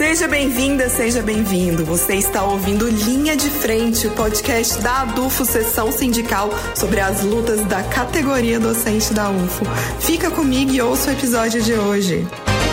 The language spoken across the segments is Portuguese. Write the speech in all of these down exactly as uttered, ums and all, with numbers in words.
Seja bem-vinda, seja bem-vindo. Você está ouvindo Linha de Frente, o podcast da ADUFO Seção Sindical sobre as lutas da categoria docente da U F O. Fica comigo e ouça o episódio de hoje.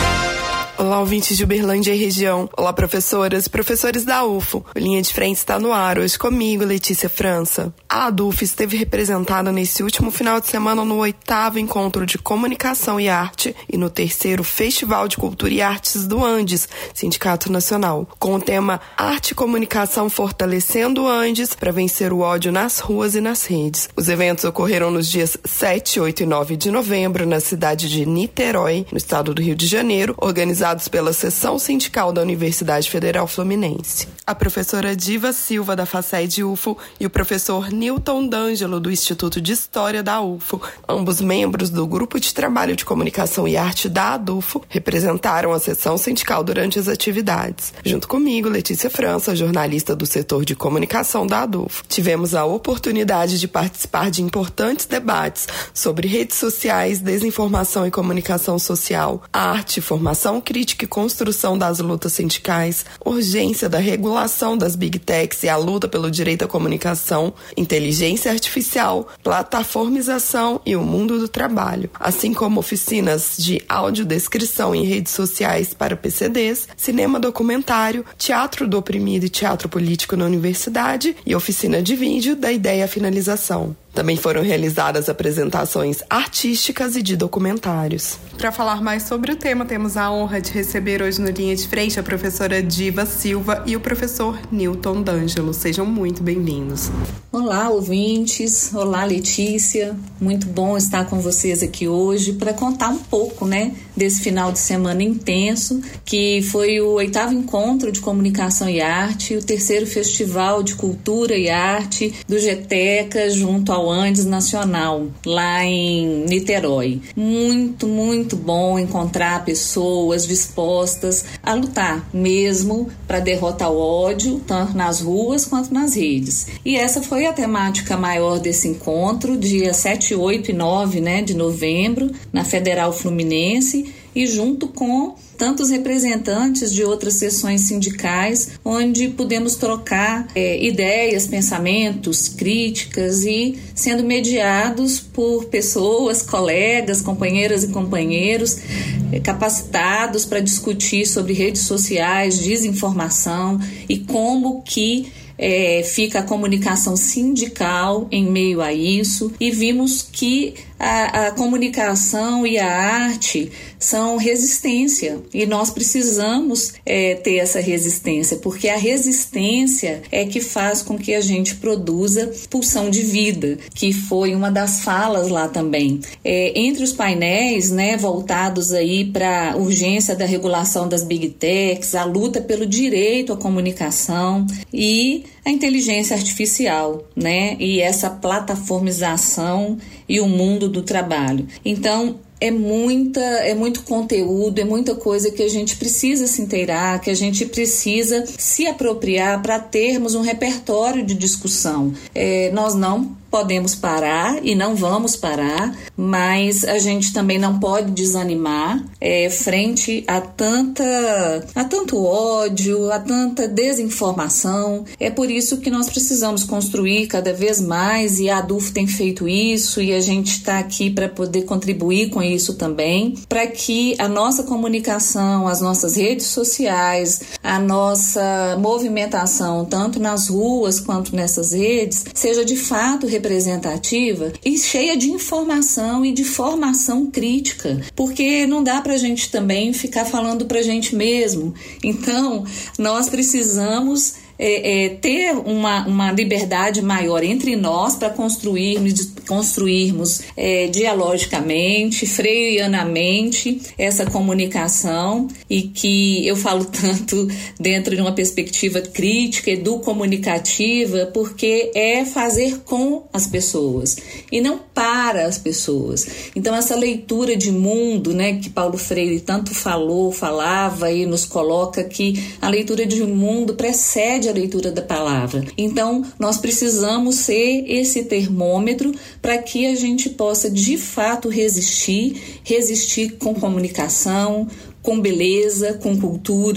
Olá, ouvintes de Uberlândia e região. Olá, professoras e professores da U F O. O Linha de Frente está no ar, hoje comigo, Letícia França. A ADUFO esteve representada nesse último final de semana no oitavo Encontro de Comunicação e Arte e no terceiro Festival de Cultura e Artes do Andes, Sindicato Nacional, com o tema Arte e Comunicação Fortalecendo o Andes para vencer o ódio nas ruas e nas redes. Os eventos ocorreram nos dias sete, oito e nove de novembro na cidade de Niterói, no estado do Rio de Janeiro, organizados pela Seção Sindical da Universidade Federal Fluminense. A professora Diva Silva, da FACED U F O, e o professor Newton D'Angelo, do Instituto de História da U F O, ambos membros do Grupo de Trabalho de Comunicação e Arte da ADUFO, representaram a Seção Sindical durante as atividades. Junto comigo, Letícia França, jornalista do setor de comunicação da ADUFO. Tivemos a oportunidade de participar de importantes debates sobre redes sociais, desinformação e comunicação social, arte, formação crítica e construção das lutas sindicais, urgência da regulação das Big Techs e a luta pelo direito à comunicação, inteligência artificial, plataformização e o mundo do trabalho, assim como oficinas de audiodescrição em redes sociais para P C Ds, cinema documentário, teatro do oprimido e teatro político na universidade e oficina de vídeo da ideia à finalização. Também foram realizadas apresentações artísticas e de documentários. Para falar mais sobre o tema, temos a honra de receber hoje no Linha de Frente a professora Diva Silva e o professor Newton D'Angelo. Sejam muito bem-vindos. Olá, ouvintes. Olá, Letícia. Muito bom estar com vocês aqui hoje para contar um pouco, né, desse final de semana intenso, que foi o oitavo Encontro de Comunicação e Arte, o terceiro Festival de Cultura e Arte do GETECA, junto ao Andes Nacional, lá em Niterói. Muito, muito bom encontrar pessoas dispostas a lutar mesmo para derrotar o ódio, tanto nas ruas quanto nas redes. E essa foi a temática maior desse encontro, dia sete, oito e nove, né, de novembro, na Federal Fluminense, e junto com tantos representantes de outras seções sindicais, onde pudemos trocar é, ideias, pensamentos, críticas e sendo mediados por pessoas, colegas, companheiras e companheiros é, capacitados para discutir sobre redes sociais, desinformação e como que É, fica a comunicação sindical em meio a isso, e vimos que a, a comunicação e a arte são resistência, e nós precisamos é, ter essa resistência, porque a resistência é que faz com que a gente produza pulsão de vida, que foi uma das falas lá também. É, entre os painéis, né, voltados aí para a urgência da regulação das Big Techs, a luta pelo direito à comunicação e a inteligência artificial, né, e essa plataformização e o mundo do trabalho. Então, é muita, é muito conteúdo, é muita coisa que a gente precisa se inteirar, que a gente precisa se apropriar para termos um repertório de discussão. É, nós não podemos parar e não vamos parar, mas a gente também não pode desanimar é, frente a tanta, a tanto ódio, a tanta desinformação. É por isso que nós precisamos construir cada vez mais, e a ADUFO tem feito isso, e a gente está aqui para poder contribuir com isso também, para que a nossa comunicação, as nossas redes sociais, a nossa movimentação, tanto nas ruas quanto nessas redes, seja de fato representativa e cheia de informação e de formação crítica, porque não dá pra gente também ficar falando pra gente mesmo. Então, nós precisamos É, é, ter uma, uma liberdade maior entre nós para construirmos, construirmos é, dialogicamente, freianamente essa comunicação, e que eu falo tanto dentro de uma perspectiva crítica, educomunicativa, porque é fazer com as pessoas e não para as pessoas. Então, essa leitura de mundo, né, que Paulo Freire tanto falou, falava e nos coloca que a leitura de mundo precede a leitura da palavra. Então, nós precisamos ser esse termômetro para que a gente possa, de fato, resistir, resistir com comunicação, com beleza, com cultura,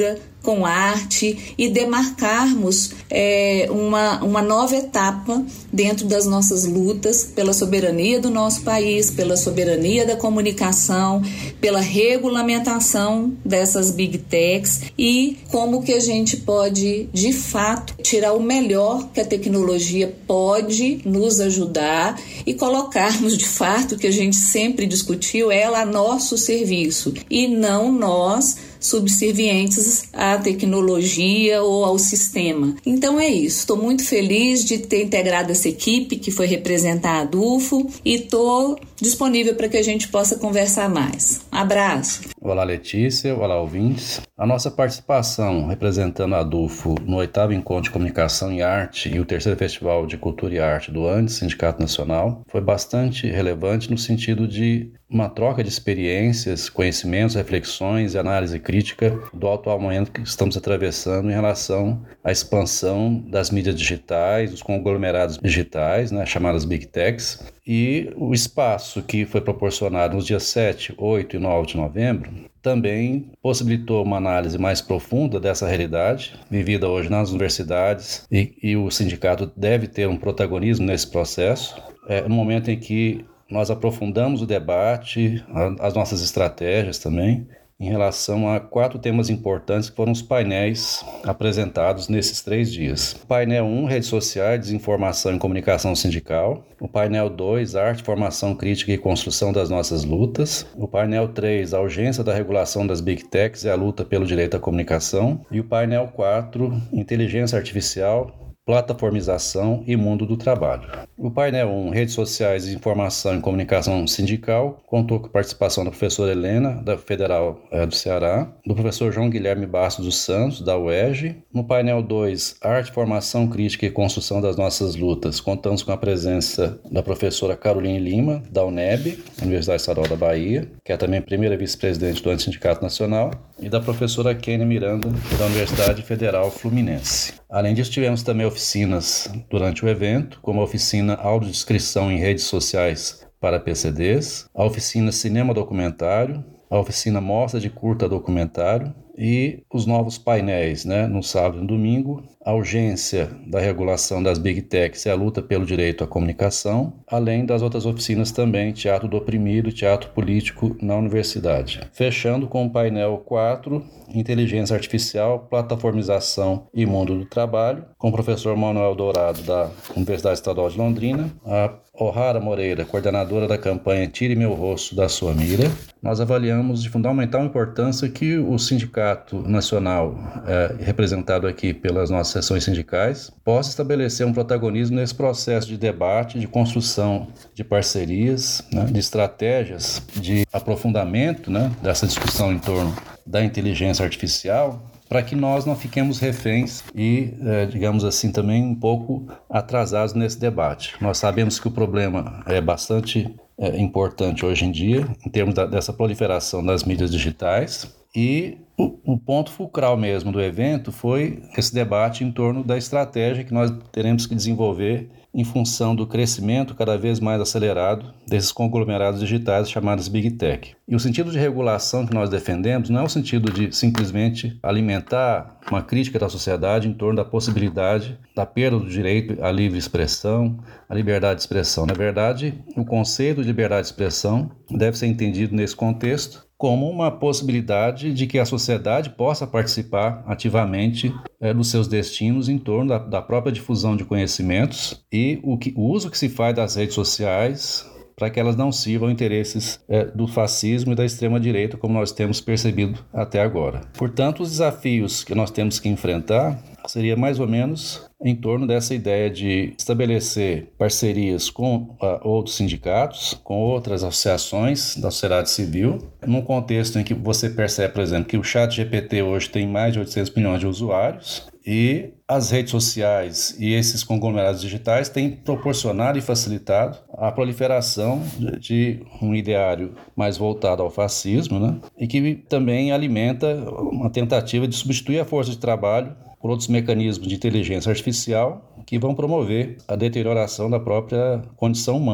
com arte e demarcarmos é, uma, uma nova etapa dentro das nossas lutas pela soberania do nosso país, pela soberania da comunicação, pela regulamentação dessas big techs e como que a gente pode, de fato, tirar o melhor que a tecnologia pode nos ajudar e colocarmos, de fato, o que a gente sempre discutiu, ela a nosso serviço e não nós subservientes à tecnologia ou ao sistema. Então é isso, estou muito feliz de ter integrado essa equipe que foi representar a ADUFO e estou disponível para que a gente possa conversar mais. Abraço! Olá Letícia, olá ouvintes. A nossa participação representando a ADUFO no oitavo Encontro de Comunicação e Arte e o terceiro Festival de Cultura e Arte do ANDES, Sindicato Nacional, foi bastante relevante no sentido de uma troca de experiências, conhecimentos, reflexões e análise crítica do atual momento que estamos atravessando em relação à expansão das mídias digitais, dos conglomerados digitais, né, chamadas Big Techs, e o espaço que foi proporcionado nos dias sete, oito e nove de novembro também possibilitou uma análise mais profunda dessa realidade vivida hoje nas universidades e, e o sindicato deve ter um protagonismo nesse processo, é, no momento em que nós aprofundamos o debate, as nossas estratégias também, em relação a quatro temas importantes que foram os painéis apresentados nesses três dias. O painel um, redes sociais, desinformação e comunicação sindical. O painel dois, arte, formação crítica e construção das nossas lutas. O painel três, a urgência da regulação das Big Techs e a luta pelo direito à comunicação. E o painel quatro, inteligência artificial, plataformização e mundo do trabalho. O painel um, redes sociais, informação e comunicação sindical, contou com a participação da professora Helena, da Federal é, do Ceará, do professor João Guilherme Bastos dos Santos, da U E R J. No painel dois, arte, formação crítica e construção das nossas lutas, contamos com a presença da professora Caroline Lima, da UNEB, Universidade Estadual da Bahia, que é também primeira vice-presidente do Sindicato Nacional, e da professora Kênia Miranda, da Universidade Federal Fluminense. Além disso, tivemos também oficinas durante o evento, como a oficina Audiodescrição em Redes Sociais para P C Ds, a oficina Cinema Documentário, a oficina Mostra de Curta Documentário e os novos painéis, né, no sábado e no domingo, a urgência da regulação das Big Techs e a luta pelo direito à comunicação, além das outras oficinas também, Teatro do Oprimido e Teatro Político na Universidade. Fechando com o painel quatro, Inteligência Artificial, Plataformização e Mundo do Trabalho, com o professor Manuel Dourado, da Universidade Estadual de Londrina, a O'Hara Moreira, coordenadora da campanha Tire Meu Rosto da Sua Mira. Nós avaliamos de fundamental importância que o Sindicato Nacional, é, representado aqui pelas nossas seções sindicais, possa estabelecer um protagonismo nesse processo de debate, de construção de parcerias, né, de estratégias de aprofundamento, né, dessa discussão em torno da inteligência artificial, para que nós não fiquemos reféns e, é, digamos assim, também um pouco atrasados nesse debate. Nós sabemos que o problema é bastante é, importante hoje em dia, em termos da, dessa proliferação das mídias digitais, e o, o ponto fulcral mesmo do evento foi esse debate em torno da estratégia que nós teremos que desenvolver em função do crescimento cada vez mais acelerado desses conglomerados digitais chamados Big Tech. E o sentido de regulação que nós defendemos não é o sentido de simplesmente alimentar uma crítica da sociedade em torno da possibilidade da perda do direito à livre expressão, à liberdade de expressão. Na verdade, o conceito de liberdade de expressão deve ser entendido nesse contexto como uma possibilidade de que a sociedade possa participar ativamente é, dos seus destinos em torno da, da própria difusão de conhecimentos e o, que, o uso que se faz das redes sociais para que elas não sirvam interesses é, do fascismo e da extrema-direita, como nós temos percebido até agora. Portanto, os desafios que nós temos que enfrentar seria mais ou menos em torno dessa ideia de estabelecer parcerias com uh, outros sindicatos, com outras associações da sociedade civil, num contexto em que você percebe, por exemplo, que o chat G P T hoje tem mais de oitocentos milhões de usuários e as redes sociais e esses conglomerados digitais têm proporcionado e facilitado a proliferação de, de um ideário mais voltado ao fascismo, né? E que também alimenta uma tentativa de substituir a força de trabalho por outros mecanismos de inteligência artificial que vão promover a deterioração da própria condição humana.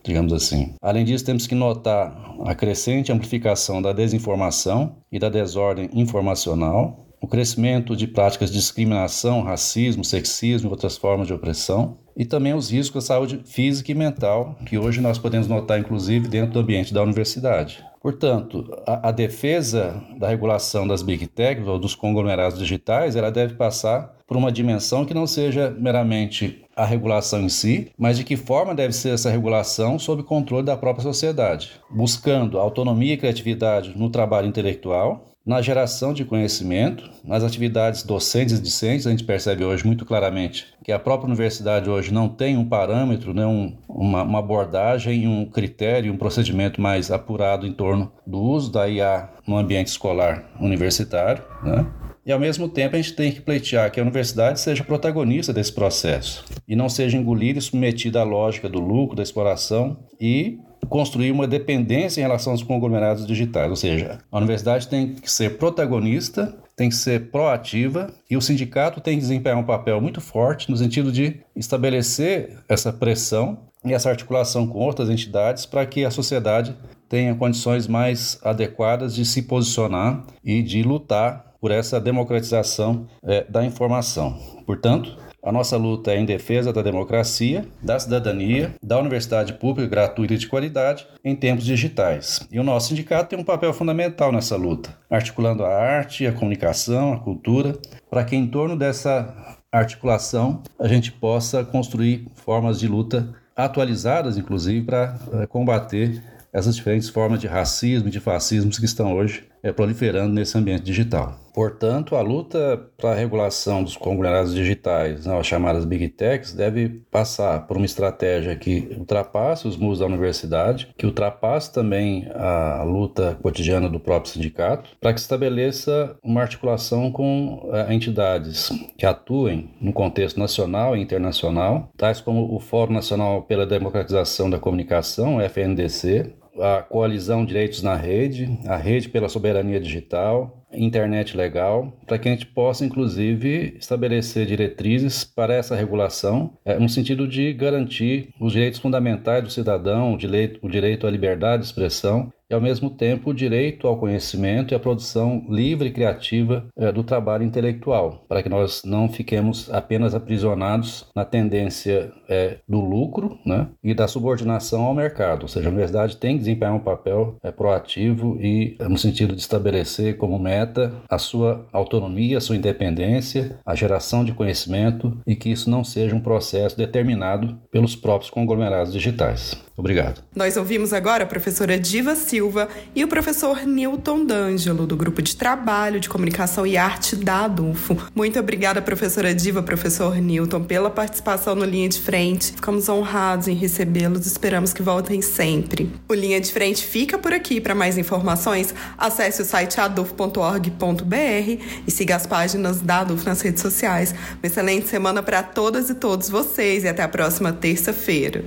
digamos assim. Além disso, temos que notar a crescente amplificação da desinformação e da desordem informacional, o crescimento de práticas de discriminação, racismo, sexismo e outras formas de opressão, e também os riscos à saúde física e mental, que hoje nós podemos notar, inclusive, dentro do ambiente da universidade. Portanto, a, a defesa da regulação das Big Techs ou dos conglomerados digitais, ela deve passar por uma dimensão que não seja meramente a regulação em si, mas de que forma deve ser essa regulação sob o controle da própria sociedade, buscando autonomia e criatividade no trabalho intelectual, na geração de conhecimento, nas atividades docentes e discentes. A gente percebe hoje muito claramente que a própria universidade hoje não tem um parâmetro, né, um, uma, uma abordagem, um critério, um procedimento mais apurado em torno do uso da I A no ambiente escolar universitário, né? E, ao mesmo tempo, a gente tem que pleitear que a universidade seja protagonista desse processo e não seja engolida e submetida à lógica do lucro, da exploração e construir uma dependência em relação aos conglomerados digitais. Ou seja, a universidade tem que ser protagonista, tem que ser proativa e o sindicato tem que desempenhar um papel muito forte no sentido de estabelecer essa pressão e essa articulação com outras entidades para que a sociedade tenha condições mais adequadas de se posicionar e de lutar por essa democratização é, da informação. Portanto, a nossa luta é em defesa da democracia, da cidadania, da universidade pública gratuita e de qualidade em tempos digitais. E o nosso sindicato tem um papel fundamental nessa luta, articulando a arte, a comunicação, a cultura, para que em torno dessa articulação a gente possa construir formas de luta atualizadas, inclusive, para é, combater essas diferentes formas de racismo e de fascismo que estão hoje é, proliferando nesse ambiente digital. Portanto, a luta para a regulação dos conglomerados digitais, né, as chamadas Big Techs, deve passar por uma estratégia que ultrapasse os muros da universidade, que ultrapasse também a luta cotidiana do próprio sindicato, para que estabeleça uma articulação com uh, entidades que atuem no contexto nacional e internacional, tais como o Fórum Nacional pela Democratização da Comunicação, o F N D C, a Coalizão Direitos na Rede, a Rede pela Soberania Digital, internet legal, para que a gente possa, inclusive, estabelecer diretrizes para essa regulação, é, no sentido de garantir os direitos fundamentais do cidadão, o direito, o direito à liberdade de expressão e, ao mesmo tempo, o direito ao conhecimento e à produção livre e criativa é, do trabalho intelectual, para que nós não fiquemos apenas aprisionados na tendência é, do lucro, né, e da subordinação ao mercado. Ou seja, a universidade tem que desempenhar um papel é, proativo e é, no sentido de estabelecer como meta a sua autonomia, a sua independência, a geração de conhecimento e que isso não seja um processo determinado pelos próprios conglomerados digitais. Obrigado. Nós ouvimos agora a professora Diva Silva e o professor Newton D'Angelo, do Grupo de Trabalho de Comunicação e Arte da ADUFO. Muito obrigada, professora Diva, professor Newton, pela participação no Linha de Frente. Ficamos honrados em recebê-los e esperamos que voltem sempre. O Linha de Frente fica por aqui. Para mais informações, acesse o site adufo ponto org ponto b r e siga as páginas da ADUFO nas redes sociais. Uma excelente semana para todas e todos vocês e até a próxima terça-feira.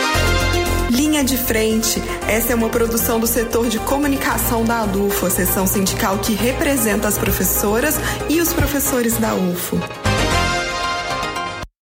Linha de Frente. Essa é uma produção do setor de comunicação da ADUFO, a seção sindical que representa as professoras e os professores da U F O.